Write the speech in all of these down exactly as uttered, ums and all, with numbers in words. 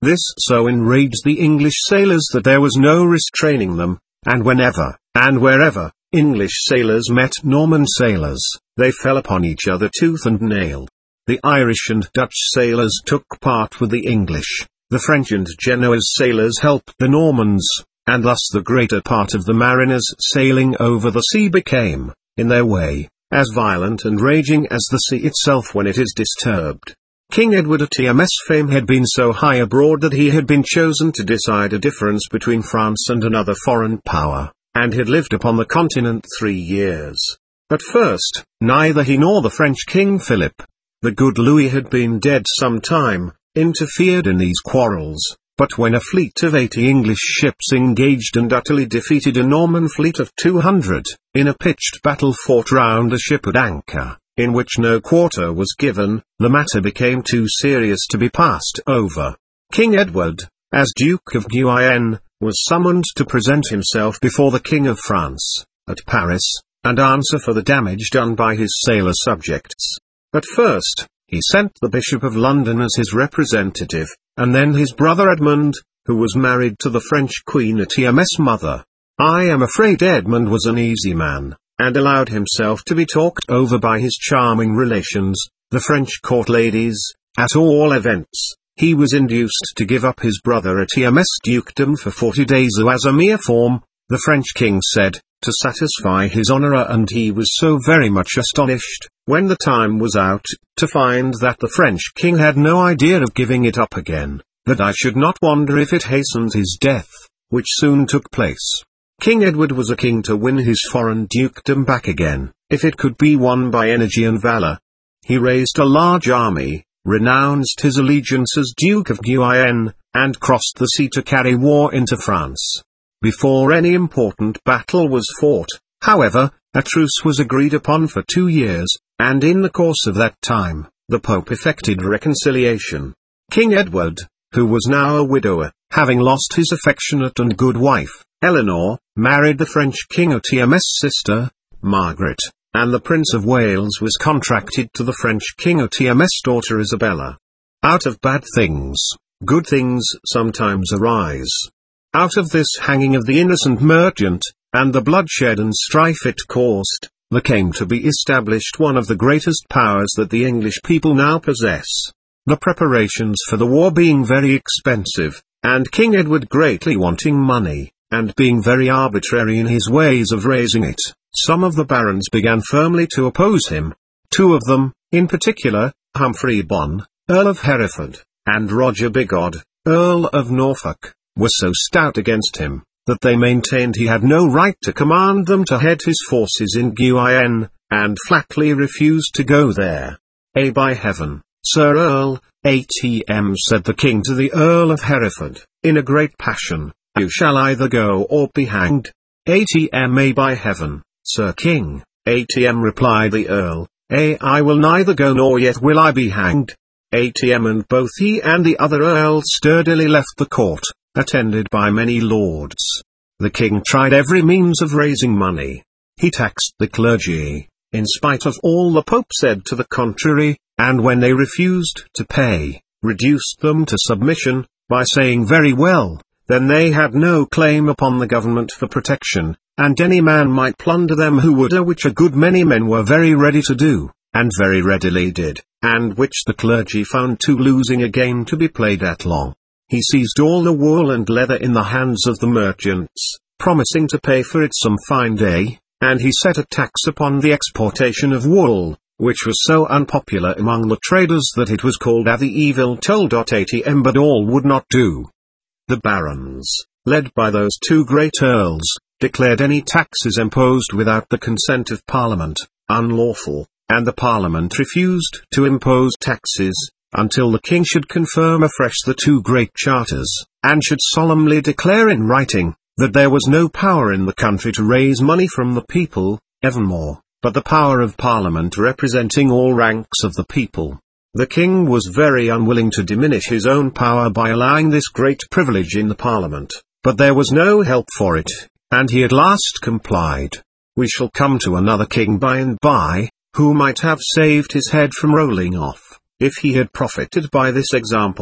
This so enraged the English sailors that there was no restraining them, and whenever, and wherever, English sailors met Norman sailors, they fell upon each other tooth and nail. The Irish and Dutch sailors took part with the English, the French and Genoese sailors helped the Normans, and thus the greater part of the mariners sailing over the sea became, in their way, as violent and raging as the sea itself when it is disturbed. King Edward of T M S fame had been so high abroad that he had been chosen to decide a difference between France and another foreign power, and had lived upon the continent three years. At first, neither he nor the French King Philip, the good Louis had been dead some time, interfered in these quarrels, but when a fleet of eighty English ships engaged and utterly defeated a Norman fleet of two hundred, in a pitched battle fought round a ship at anchor, in which no quarter was given, the matter became too serious to be passed over. King Edward, as Duke of Guyenne, was summoned to present himself before the King of France, at Paris, and answer for the damage done by his sailor subjects. At first, he sent the Bishop of London as his representative, and then his brother Edmund, who was married to the French Queen at T M S mother. I am afraid Edmund was an easy man, and allowed himself to be talked over by his charming relations, the French court ladies. At all events, he was induced to give up his brother a T M S dukedom for forty days as a mere form, the French king said, to satisfy his honor, and he was so very much astonished, when the time was out, to find that the French king had no idea of giving it up again, that I should not wonder if it hastened his death, which soon took place. King Edward was a king to win his foreign dukedom back again, if it could be won by energy and valor. He raised a large army, renounced his allegiance as Duke of Guyenne, and crossed the sea to carry war into France. Before any important battle was fought, however, a truce was agreed upon for two years, and in the course of that time, the Pope effected reconciliation. King Edward, who was now a widower, having lost his affectionate and good wife, Eleanor, married the French King of T M S sister, Margaret, and the Prince of Wales was contracted to the French King of T M S daughter Isabella. Out of bad things, good things sometimes arise. Out of this hanging of the innocent merchant, and the bloodshed and strife it caused, there came to be established one of the greatest powers that the English people now possess. The preparations for the war being very expensive, and King Edward greatly wanting money, and being very arbitrary in his ways of raising it, some of the barons began firmly to oppose him. Two of them, in particular, Humphrey Bonne, Earl of Hereford, and Roger Bigod, Earl of Norfolk, were so stout against him, that they maintained he had no right to command them to head his forces in Guyenne, and flatly refused to go there. "Eh, by heaven, Sir Earl," A T M said the king to the Earl of Hereford, in a great passion, "you shall either go or be hanged." A T M "Eh, by heaven, Sir King," A T M replied the Earl, "Eh, I will neither go nor yet will I be hanged." A T M and both he and the other Earl sturdily left the court, attended by many lords. The king tried every means of raising money. He taxed the clergy, in spite of all the Pope said to the contrary, and when they refused to pay, reduced them to submission, by saying very well, then they had no claim upon the government for protection, and any man might plunder them who would, which a good many men were very ready to do, and very readily did, and which the clergy found too losing a game to be played at long. He seized all the wool and leather in the hands of the merchants, promising to pay for it some fine day, and he set a tax upon the exportation of wool, which was so unpopular among the traders that it was called a the evil toll. Atm but all would not do. The barons, led by those two great earls, declared any taxes imposed without the consent of Parliament, unlawful, and the Parliament refused to impose taxes, until the king should confirm afresh the two great charters, and should solemnly declare in writing, that there was no power in the country to raise money from the people, evermore, but the power of Parliament representing all ranks of the people. The king was very unwilling to diminish his own power by allowing this great privilege in the Parliament, but there was no help for it, and he at last complied. We shall come to another king by and by, who might have saved his head from rolling off, if he had profited by this example.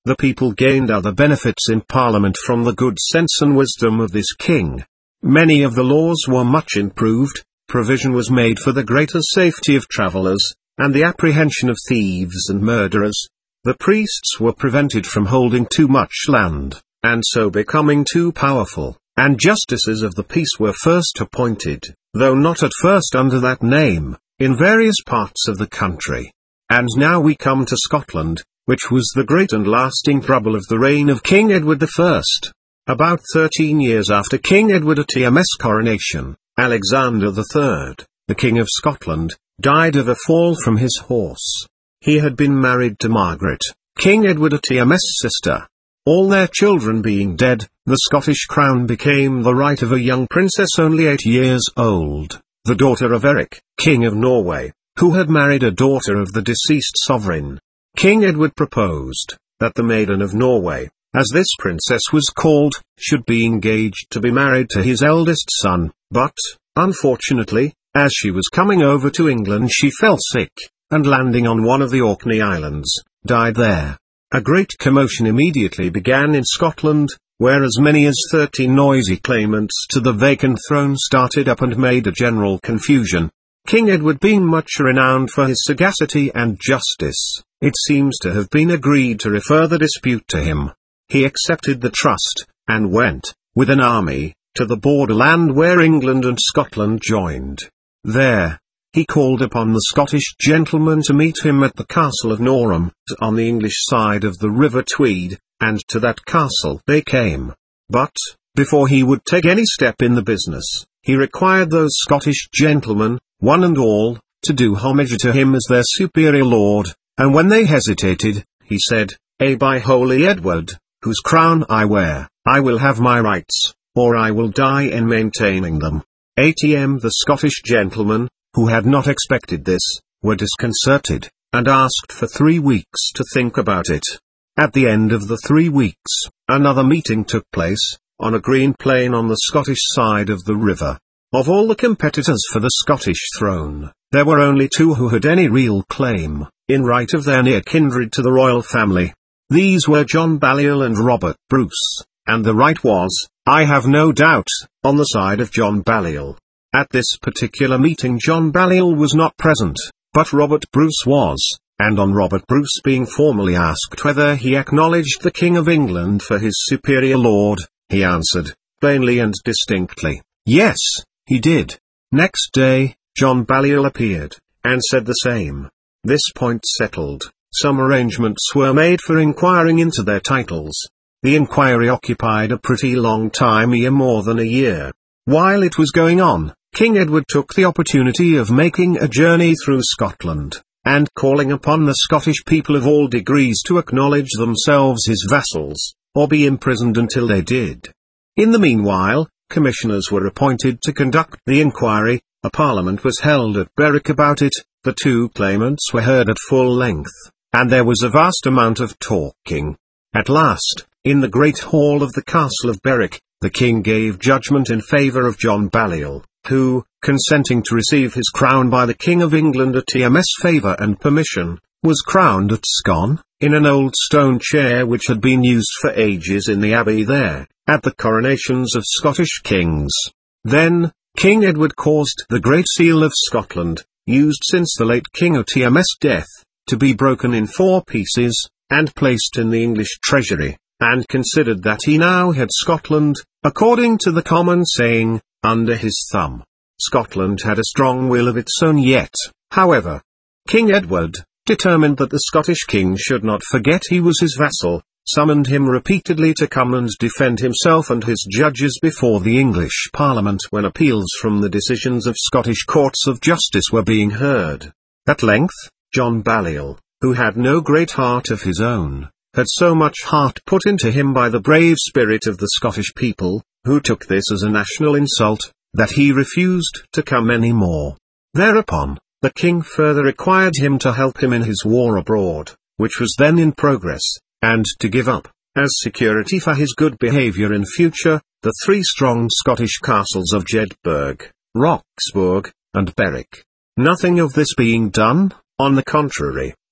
The people gained other benefits in Parliament from the good sense and wisdom of this king. Many of the laws were much improved, provision was made for the greater safety of travellers, and the apprehension of thieves and murderers. The priests were prevented from holding too much land, and so becoming too powerful, and justices of the peace were first appointed, though not at first under that name, in various parts of the country. And now we come to Scotland, which was the great and lasting trouble of the reign of King Edward the First. About thirteen years after King Edward the First's coronation, Alexander the Third, the King of Scotland, died of a fall from his horse. He had been married to Margaret, King Edward the First's sister. All their children being dead, the Scottish crown became the right of a young princess only eight years old, the daughter of Eric, King of Norway, who had married a daughter of the deceased sovereign. King Edward proposed that the Maiden of Norway, as this princess was called, should be engaged to be married to his eldest son, but, unfortunately, as she was coming over to England she fell sick, and landing on one of the Orkney Islands, died there. A great commotion immediately began in Scotland, where as many as thirty noisy claimants to the vacant throne started up and made a general confusion. King Edward being much renowned for his sagacity and justice, it seems to have been agreed to refer the dispute to him. He accepted the trust, and went, with an army, to the borderland where England and Scotland joined. There, he called upon the Scottish gentlemen to meet him at the castle of Norham, on the English side of the River Tweed, and to that castle they came. But, before he would take any step in the business, he required those Scottish gentlemen, one and all, to do homage to him as their superior lord, and when they hesitated, he said, "Ay, by holy Edward, whose crown I wear, I will have my rights, or I will die in maintaining them." Atm The Scottish gentlemen, who had not expected this, were disconcerted, and asked for three weeks to think about it. At the end of the three weeks, another meeting took place, on a green plain on the Scottish side of the river. Of all the competitors for the Scottish throne, there were only two who had any real claim, in right of their near kindred to the royal family. These were John Balliol and Robert Bruce, and the right was, I have no doubt, on the side of John Balliol. At this particular meeting John Balliol was not present, but Robert Bruce was, and on Robert Bruce being formally asked whether he acknowledged the King of England for his superior lord, he answered, plainly and distinctly, yes, he did. Next day, John Balliol appeared, and said the same. This point settled, some arrangements were made for inquiring into their titles. The inquiry occupied a pretty long time, a more than a year. While it was going on, King Edward took the opportunity of making a journey through Scotland, and calling upon the Scottish people of all degrees to acknowledge themselves his vassals, or be imprisoned until they did. In the meanwhile, commissioners were appointed to conduct the inquiry, a parliament was held at Berwick about it, the two claimants were heard at full length, and there was a vast amount of talking. At last, in the great hall of the castle of Berwick, the king gave judgment in favour of John Balliol, who, consenting to receive his crown by the King of England at T M's favour and permission, was crowned at Scone, in an old stone chair which had been used for ages in the abbey there, at the coronations of Scottish kings. Then, King Edward caused the Great Seal of Scotland, used since the late King of T M's death, to be broken in four pieces, and placed in the English treasury, and considered that he now had Scotland, according to the common saying, under his thumb. Scotland had a strong will of its own yet, however. King Edward, determined that the Scottish king should not forget he was his vassal, summoned him repeatedly to come and defend himself and his judges before the English Parliament when appeals from the decisions of Scottish courts of justice were being heard. At length, John Balliol, who had no great heart of his own, had so much heart put into him by the brave spirit of the Scottish people, who took this as a national insult, that he refused to come any more. Thereupon, the king further required him to help him in his war abroad, which was then in progress, and to give up, as security for his good behaviour in future, the three strong Scottish castles of Jedburgh, Roxburgh, and Berwick. Nothing of this being done, on the contrary,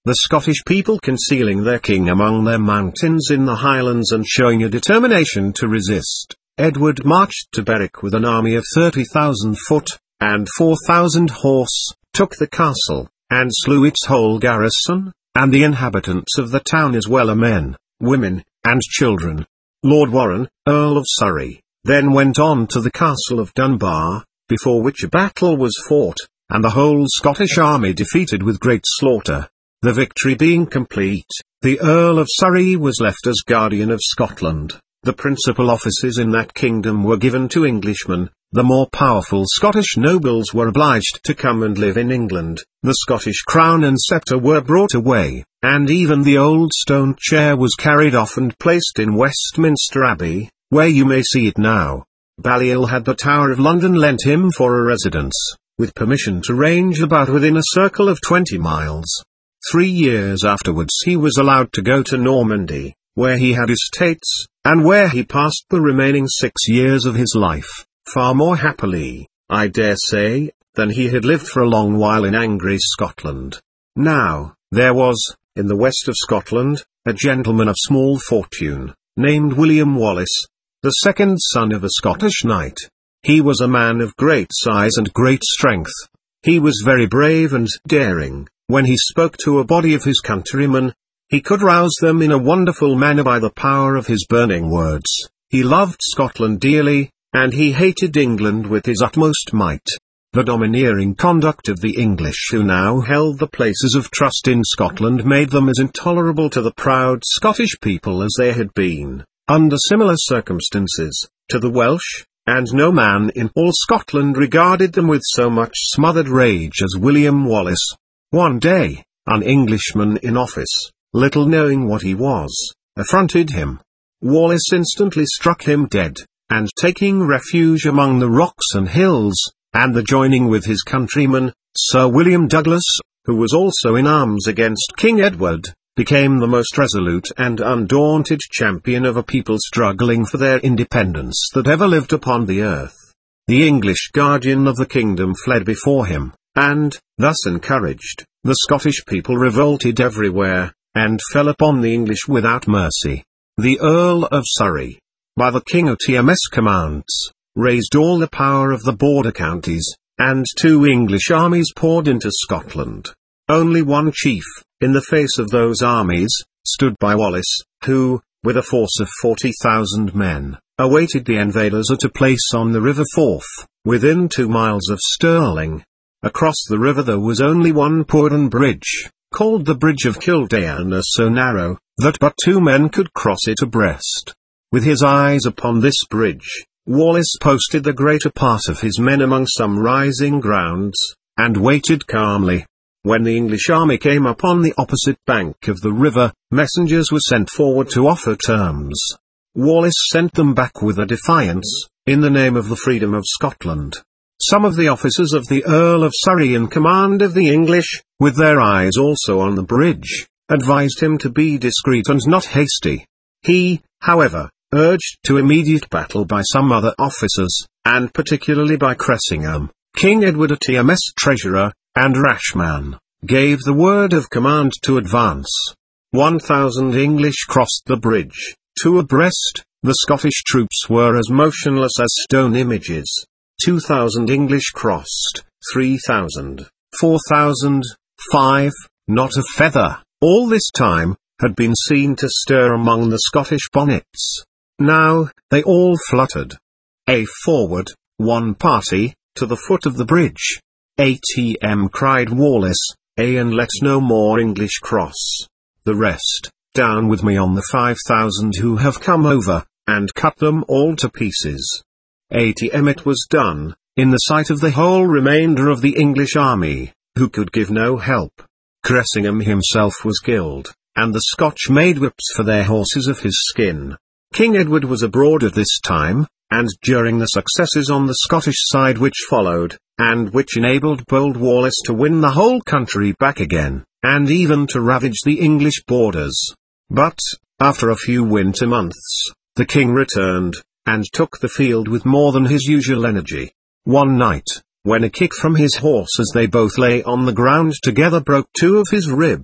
the Scottish people concealing their king among their mountains in the Highlands and showing a determination to resist, Edward marched to Berwick with an army of thirty thousand foot, and four thousand horse, took the castle, and slew its whole garrison, and the inhabitants of the town as well as men, women, and children. Lord Warren, Earl of Surrey, then went on to the castle of Dunbar, before which a battle was fought, and the whole Scottish army defeated with great slaughter. The victory being complete, the Earl of Surrey was left as guardian of Scotland. The principal offices in that kingdom were given to Englishmen. The more powerful Scottish nobles were obliged to come and live in England. The Scottish crown and sceptre were brought away, and even the old stone chair was carried off and placed in Westminster Abbey, where you may see it now. Balliol had the Tower of London lent him for a residence, with permission to range about within a circle of twenty miles. Three years afterwards he was allowed to go to Normandy, where he had estates, and where he passed the remaining six years of his life, far more happily, I dare say, than he had lived for a long while in angry Scotland. Now, there was, in the west of Scotland, a gentleman of small fortune, named William Wallace, the second son of a Scottish knight. He was a man of great size and great strength. He was very brave and daring. When he spoke to a body of his countrymen, he could rouse them in a wonderful manner by the power of his burning words. He loved Scotland dearly, and he hated England with his utmost might. The domineering conduct of the English who now held the places of trust in Scotland made them as intolerable to the proud Scottish people as they had been, under similar circumstances, to the Welsh, and no man in all Scotland regarded them with so much smothered rage as William Wallace. One day, an Englishman in office, little knowing what he was, affronted him. Wallace instantly struck him dead, and taking refuge among the rocks and hills, and adjoining with his countryman, Sir William Douglas, who was also in arms against King Edward, became the most resolute and undaunted champion of a people struggling for their independence that ever lived upon the earth. The English guardian of the kingdom fled before him, and, thus encouraged, the Scottish people revolted everywhere, and fell upon the English without mercy. The Earl of Surrey, by the King of T M S commands, raised all the power of the border counties, and two English armies poured into Scotland. Only one chief, in the face of those armies, stood by Wallace, who, with a force of forty thousand men, awaited the invaders at a place on the River Forth, within two miles of Stirling. Across the river there was only one wooden bridge, called the Bridge of Kildare, so narrow, that but two men could cross it abreast. With his eyes upon this bridge, Wallace posted the greater part of his men among some rising grounds, and waited calmly. When the English army came up on the opposite bank of the river, messengers were sent forward to offer terms. Wallace sent them back with a defiance, in the name of the freedom of Scotland. Some of the officers of the Earl of Surrey in command of the English, with their eyes also on the bridge, advised him to be discreet and not hasty. He, however, urged to immediate battle by some other officers, and particularly by Cressingham, King Edward T M S treasurer, and Rashman, gave the word of command to advance. One thousand English crossed the bridge, two abreast. The Scottish troops were as motionless as stone images. Two thousand English crossed, three thousand, four thousand, five, not a feather, all this time, had been seen to stir among the Scottish bonnets. Now, they all fluttered. A forward, one party, to the foot of the bridge. A T M cried Wallace, A and let no more English cross. The rest, down with me on the five thousand who have come over, and cut them all to pieces. A T M it was done, in the sight of the whole remainder of the English army, who could give no help. Cressingham himself was killed, and the Scotch made whips for their horses of his skin. King Edward was abroad at this time, and during the successes on the Scottish side which followed, and which enabled bold Wallace to win the whole country back again, and even to ravage the English borders. But, after a few winter months, the king returned, and took the field with more than his usual energy. One night, when a kick from his horse as they both lay on the ground together broke two of his ribs,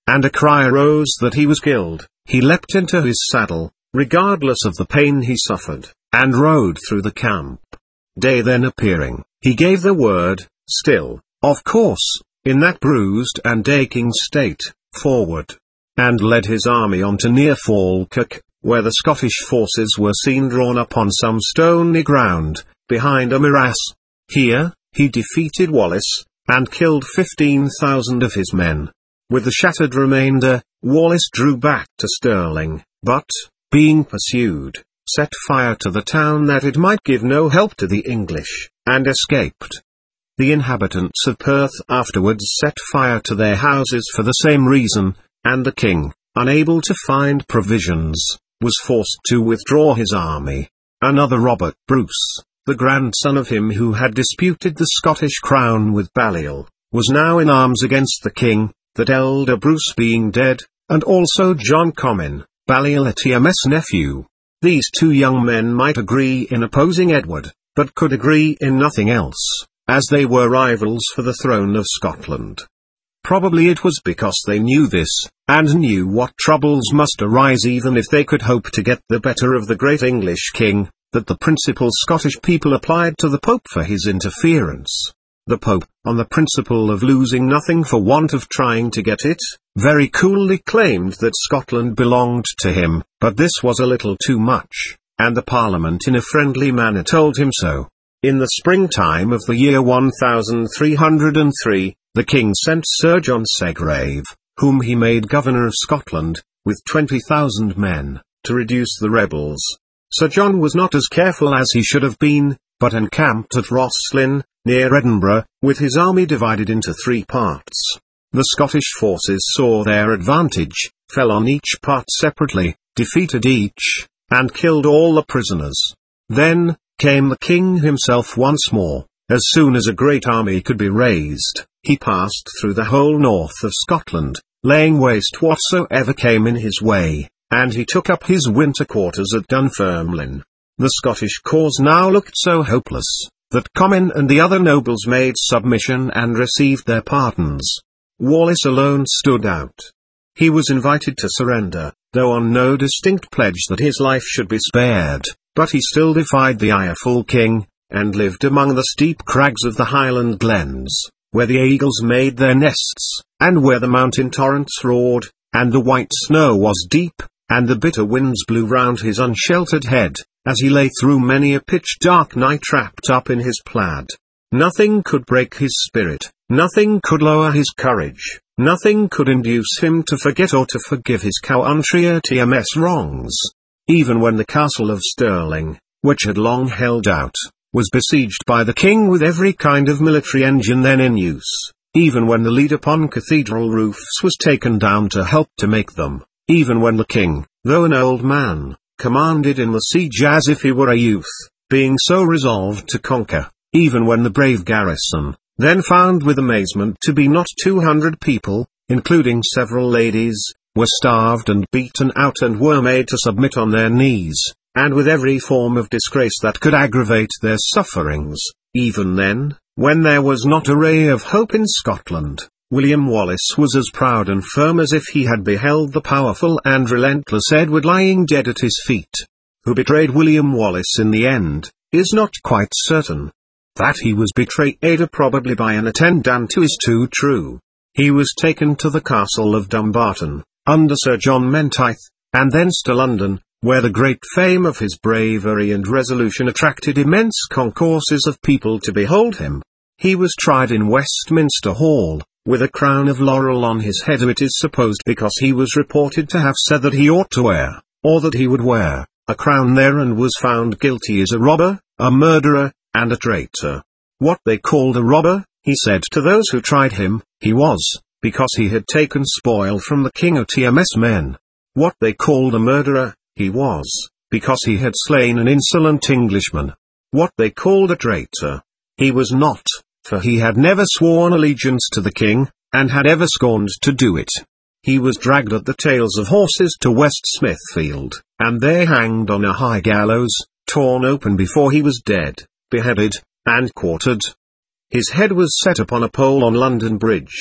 and a cry arose that he was killed, he leapt into his saddle, regardless of the pain he suffered, and rode through the camp. Day then appearing, he gave the word, still, of course, in that bruised and aching state, forward, and led his army on to near Falkirk, where the Scottish forces were seen drawn up on some stony ground, behind a morass. Here, he defeated Wallace, and killed fifteen thousand of his men. With the shattered remainder, Wallace drew back to Stirling, but, being pursued, set fire to the town that it might give no help to the English, and escaped. The inhabitants of Perth afterwards set fire to their houses for the same reason, and the king, unable to find provisions, was forced to withdraw his army. Another Robert Bruce, the grandson of him who had disputed the Scottish crown with Balliol, was now in arms against the king, that elder Bruce being dead, and also John Comyn, Balliol T M S nephew. These two young men might agree in opposing Edward, but could agree in nothing else, as they were rivals for the throne of Scotland. Probably it was because they knew this, and knew what troubles must arise even if they could hope to get the better of the great English king, that the principal Scottish people applied to the Pope for his interference. The Pope, on the principle of losing nothing for want of trying to get it, very coolly claimed that Scotland belonged to him, but this was a little too much, and the Parliament in a friendly manner told him so. In the springtime of the year one thousand three hundred three, the king sent Sir John Segrave, whom he made governor of Scotland, with twenty thousand men, to reduce the rebels. Sir John was not as careful as he should have been, but encamped at Rosslyn, near Edinburgh, with his army divided into three parts. The Scottish forces saw their advantage, fell on each part separately, defeated each, and killed all the prisoners. Then, came the king himself once more. As soon as a great army could be raised, he passed through the whole north of Scotland, laying waste whatsoever came in his way, and he took up his winter quarters at Dunfermline. The Scottish cause now looked so hopeless, that Comyn and the other nobles made submission and received their pardons. Wallace alone stood out. He was invited to surrender, though on no distinct pledge that his life should be spared, but he still defied the ireful king, and lived among the steep crags of the Highland glens, where the eagles made their nests, and where the mountain torrents roared, and the white snow was deep, and the bitter winds blew round his unsheltered head, as he lay through many a pitch-dark night wrapped up in his plaid. Nothing could break his spirit, nothing could lower his courage, nothing could induce him to forget or to forgive his country T M S wrongs. Even when the castle of Stirling, which had long held out, was besieged by the king with every kind of military engine then in use, even when the lead upon cathedral roofs was taken down to help to make them, even when the king, though an old man, commanded in the siege as if he were a youth, being so resolved to conquer, even when the brave garrison, then found with amazement to be not two hundred people, including several ladies, were starved and beaten out and were made to submit on their knees, and with every form of disgrace that could aggravate their sufferings. Even then, when there was not a ray of hope in Scotland, William Wallace was as proud and firm as if he had beheld the powerful and relentless Edward lying dead at his feet. Who betrayed William Wallace in the end, is not quite certain. That he was betrayed probably by an attendant is too true. He was taken to the castle of Dumbarton, under Sir John Menteith, and thence to London, where the great fame of his bravery and resolution attracted immense concourses of people to behold him. He was tried in Westminster Hall, with a crown of laurel on his head, it is supposed because he was reported to have said that he ought to wear, or that he would wear, a crown there, and was found guilty as a robber, a murderer, and a traitor. What they called a robber, he said to those who tried him, he was, because he had taken spoil from the king of T M S men. What they called a murderer, he was, because he had slain an insolent Englishman. What they called a traitor, he was not, for he had never sworn allegiance to the king, and had ever scorned to do it. He was dragged at the tails of horses to West Smithfield, and there hanged on a high gallows, torn open before he was dead, beheaded, and quartered. His head was set upon a pole on London Bridge.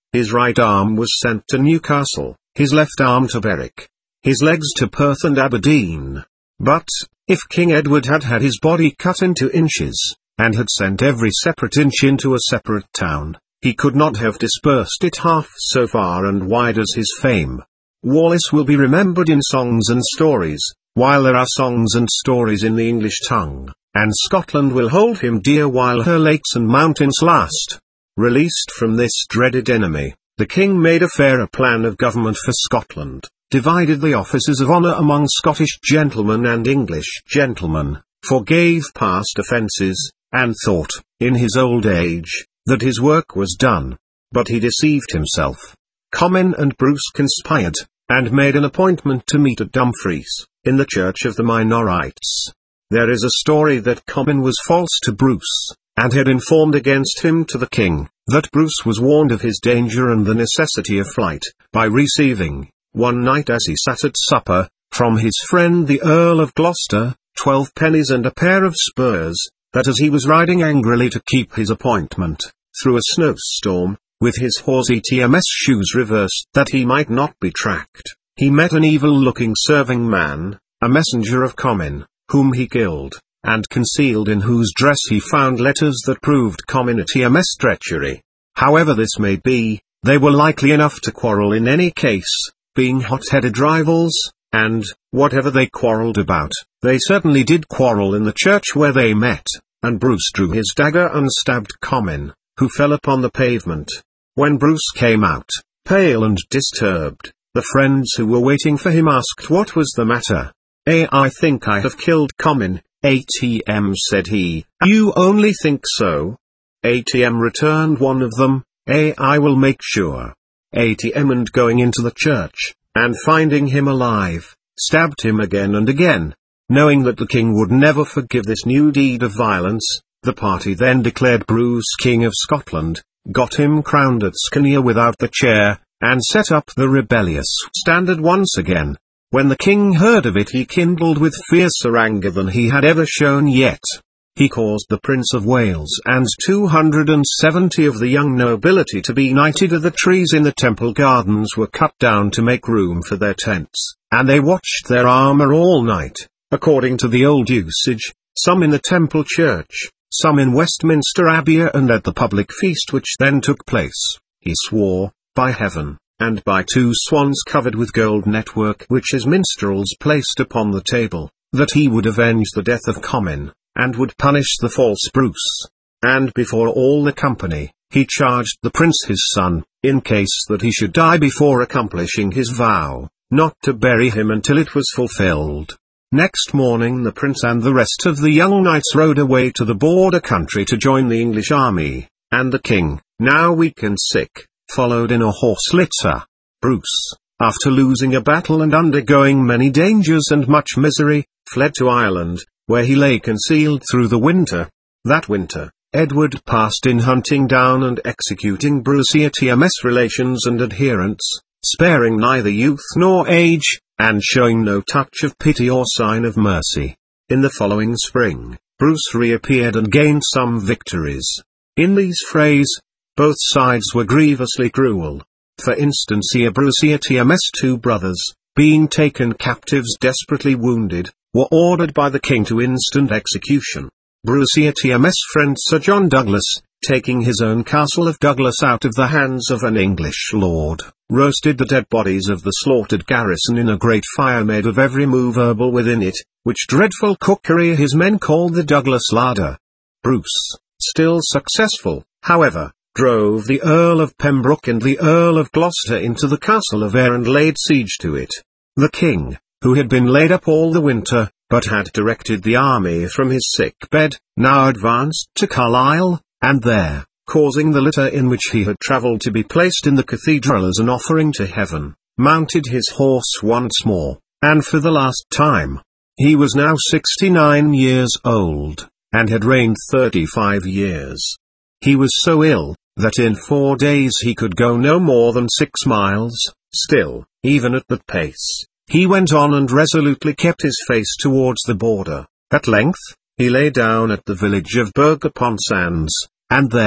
His right arm was sent to Newcastle, his left arm to Berwick, his legs to Perth and Aberdeen. But, if King Edward had had his body cut into inches, and had sent every separate inch into a separate town, he could not have dispersed it half so far and wide as his fame. Wallace will be remembered in songs and stories, while there are songs and stories in the English tongue, and Scotland will hold him dear while her lakes and mountains last. Released from this dreaded enemy, the king made a fairer plan of government for Scotland, divided the offices of honour among Scottish gentlemen and English gentlemen, forgave past offences, and thought, in his old age, that his work was done. But he deceived himself. Comyn and Bruce conspired, and made an appointment to meet at Dumfries, in the Church of the Minorites. There is a story that Comyn was false to Bruce, and had informed against him to the king, that Bruce was warned of his danger and the necessity of flight, by receiving, one night as he sat at supper, from his friend the Earl of Gloucester, twelve pennies and a pair of spurs, that as he was riding angrily to keep his appointment, through a snowstorm, with his horse E T M S shoes reversed that he might not be tracked, he met an evil-looking serving man, a messenger of Comyn, whom he killed, and concealed in whose dress he found letters that proved Comyn E T M S treachery. However this may be, they were likely enough to quarrel in any case, being hot-headed rivals, and, whatever they quarrelled about, they certainly did quarrel in the church where they met, and Bruce drew his dagger and stabbed Comyn, who fell upon the pavement. When Bruce came out, pale and disturbed, the friends who were waiting for him asked what was the matter. "Eh, I think I have killed Comyn, A T M," said he. "You only think so?" A T M returned one of them. "Eh, I will make sure." A T M and going into the church, and finding him alive, stabbed him again and again. Knowing that the king would never forgive this new deed of violence, the party then declared Bruce King of Scotland, got him crowned at Skinner without the chair, and set up the rebellious standard once again. When the king heard of it he kindled with fiercer anger than he had ever shown yet. He caused the Prince of Wales and two hundred and seventy of the young nobility to be knighted, as the trees in the temple gardens were cut down to make room for their tents, and they watched their armour all night, according to the old usage, some in the temple church, some in Westminster Abbey, and at the public feast which then took place, he swore, by heaven, and by two swans covered with gold network which his minstrels placed upon the table, that he would avenge the death of Comyn, and would punish the false Bruce. And before all the company, he charged the prince his son, in case that he should die before accomplishing his vow, not to bury him until it was fulfilled. Next morning the prince and the rest of the young knights rode away to the border country to join the English army, and the king, now weak and sick, followed in a horse litter. Bruce, after losing a battle and undergoing many dangers and much misery, fled to Ireland, where he lay concealed through the winter. That winter, Edward passed in hunting down and executing Bruce's E T M S relations and adherents, sparing neither youth nor age, and showing no touch of pity or sign of mercy. In the following spring, Bruce reappeared and gained some victories. In these frays, both sides were grievously cruel. For instance, here Bruce E T M S two brothers, being taken captives desperately wounded, were ordered by the king to instant execution. Bruce E T M S friend Sir John Douglas, taking his own castle of Douglas out of the hands of an English lord, roasted the dead bodies of the slaughtered garrison in a great fire made of every movable within it, which dreadful cookery his men called the Douglas larder. Bruce, still successful, however, drove the Earl of Pembroke and the Earl of Gloucester into the castle of Ayr and laid siege to it. The king, who had been laid up all the winter, but had directed the army from his sick bed, now advanced to Carlisle, and there, causing the litter in which he had travelled to be placed in the cathedral as an offering to heaven, mounted his horse once more, and for the last time. He was now sixty-nine years old, and had reigned thirty-five years. He was so ill, that in four days he could go no more than six miles, still, even at that pace, he went on and resolutely kept his face towards the border. At length, he lay down at the village of Berg upon Sands, and there,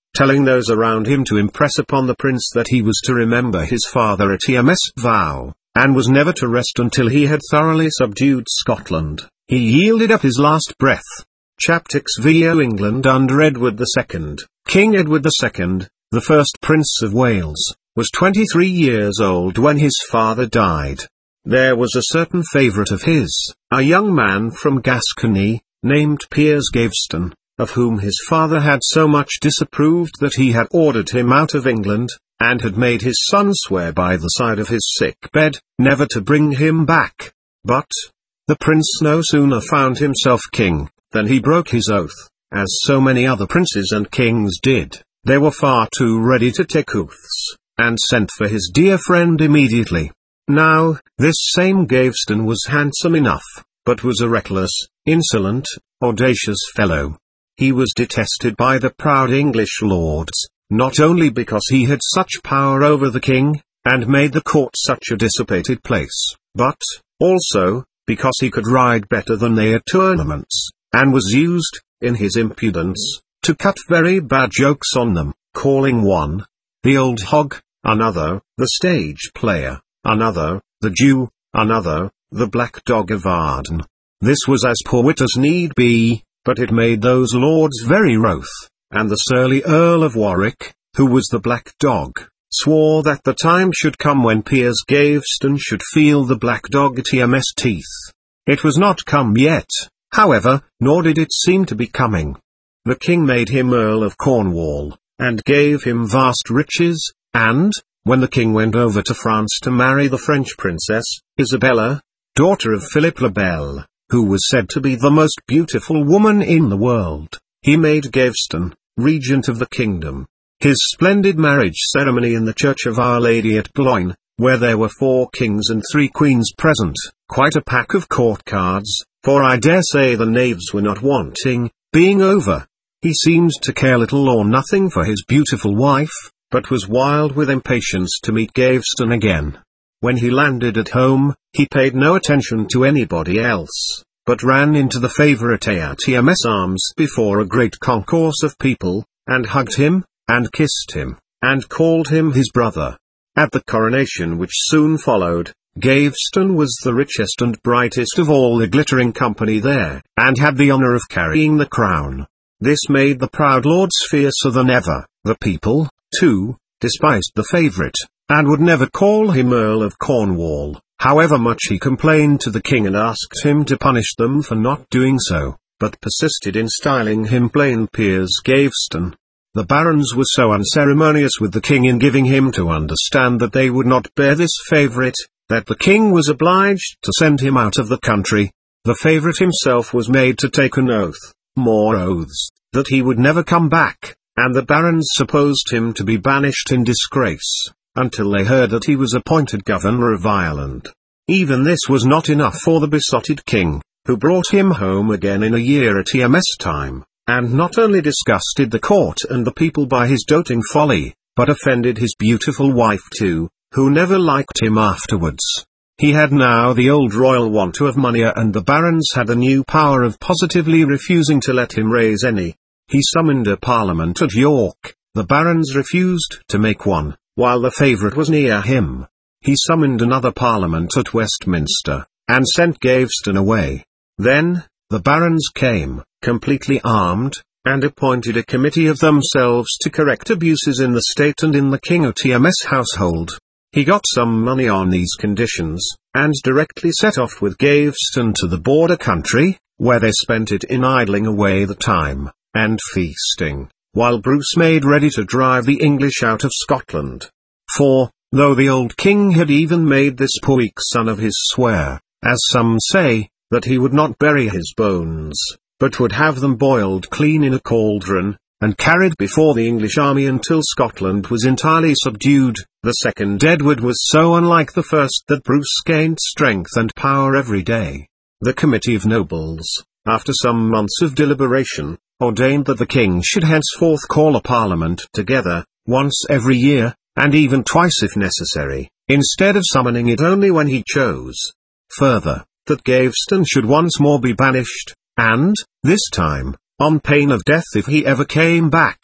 telling those around him to impress upon the prince that he was to remember his father at T M S vow, and was never to rest until he had thoroughly subdued Scotland. He yielded up his last breath. Chaptix v England under Edward the Second. King Edward the Second, the first Prince of Wales, was twenty-three years old when his father died. There was a certain favourite of his, a young man from Gascony, named Piers Gaveston, of whom his father had so much disapproved that he had ordered him out of England, and had made his son swear by the side of his sick bed, never to bring him back. But the prince no sooner found himself king, than he broke his oath, as so many other princes and kings did. They were far too ready to take oaths, and sent for his dear friend immediately. Now, this same Gaveston was handsome enough, but was a reckless, insolent, audacious fellow. He was detested by the proud English lords, not only because he had such power over the king, and made the court such a dissipated place, but, also, because he could ride better than they at tournaments, and was used, in his impudence, to cut very bad jokes on them, calling one, the old hog, another, the stage player, another, the Jew, another, the black dog of Arden. This was as poor wit as need be, but it made those lords very wroth, and the surly Earl of Warwick, who was the black dog, swore that the time should come when Piers Gaveston should feel the black dog T M S teeth. It was not come yet, however, nor did it seem to be coming. The king made him Earl of Cornwall, and gave him vast riches, and, when the king went over to France to marry the French princess, Isabella, daughter of Philip le Bel, who was said to be the most beautiful woman in the world, he made Gaveston regent of the kingdom. His splendid marriage ceremony in the church of Our Lady at Boulogne, where there were four kings and three queens present, quite a pack of court cards, for I dare say the knaves were not wanting, being over, he seemed to care little or nothing for his beautiful wife, but was wild with impatience to meet Gaveston again. When he landed at home, he paid no attention to anybody else, but ran into the favourite A T M S arms before a great concourse of people, and hugged him, and kissed him, and called him his brother. At the coronation which soon followed, Gaveston was the richest and brightest of all the glittering company there, and had the honour of carrying the crown. This made the proud lords fiercer than ever. The people, too, despised the favourite, and would never call him Earl of Cornwall, however much he complained to the king and asked him to punish them for not doing so, but persisted in styling him plain Piers Gaveston. The barons were so unceremonious with the king in giving him to understand that they would not bear this favourite, that the king was obliged to send him out of the country. The favourite himself was made to take an oath, more oaths, that he would never come back, and the barons supposed him to be banished in disgrace, until they heard that he was appointed governor of Ireland. Even this was not enough for the besotted king, who brought him home again in a year at T M S time, and not only disgusted the court and the people by his doting folly, but offended his beautiful wife too, who never liked him afterwards. He had now the old royal want of money, and the barons had the new power of positively refusing to let him raise any. He summoned a parliament at York. The barons refused to make one, while the favourite was near him. He summoned another parliament at Westminster, and sent Gaveston away. Then, the barons came, completely armed, and appointed a committee of themselves to correct abuses in the state and in the King of T M S household. He got some money on these conditions, and directly set off with Gaveston to the border country, where they spent it in idling away the time, and feasting, while Bruce made ready to drive the English out of Scotland. For, though the old king had even made this poor weak son of his swear, as some say, that he would not bury his bones, but would have them boiled clean in a cauldron, and carried before the English army until Scotland was entirely subdued, the second Edward was so unlike the first that Bruce gained strength and power every day. The committee of nobles, after some months of deliberation, ordained that the king should henceforth call a parliament together, once every year, and even twice if necessary, instead of summoning it only when he chose. Further, that Gaveston should once more be banished, and, this time, on pain of death if he ever came back.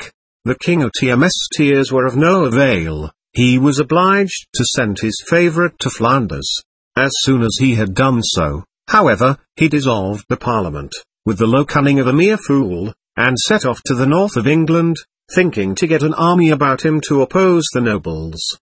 The King of Tm's tears were of no avail. He was obliged to send his favourite to Flanders. As soon as he had done so, however, he dissolved the Parliament, with the low cunning of a mere fool, and set off to the north of England, thinking to get an army about him to oppose the nobles.